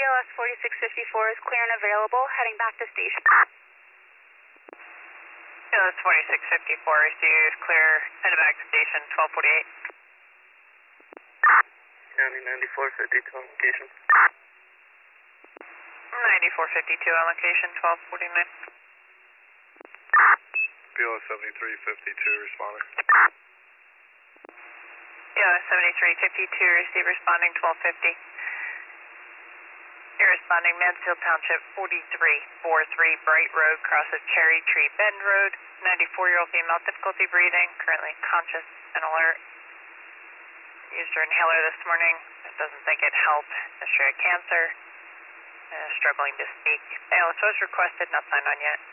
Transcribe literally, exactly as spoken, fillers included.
L S forty-six fifty-four is clear and available, heading back to station. B L S forty-six fifty-four received, clear, headed back to station twelve forty-eight. County ninety-four fifty-two on location. ninety-four fifty-two on location, twelve forty-nine. B L S seventy-three fifty-two responding. B L S seventy-three fifty-two received, responding twelve fifty. You're responding Mansfield Township forty-three forty-three Bright Road, crosses Cherry Tree Bend Road. ninety-four-year-old female, difficulty breathing, currently conscious and alert. Used her inhaler this morning, doesn't think it helped. History of cancer, uh, struggling to speak. A L S was requested, not signed on yet.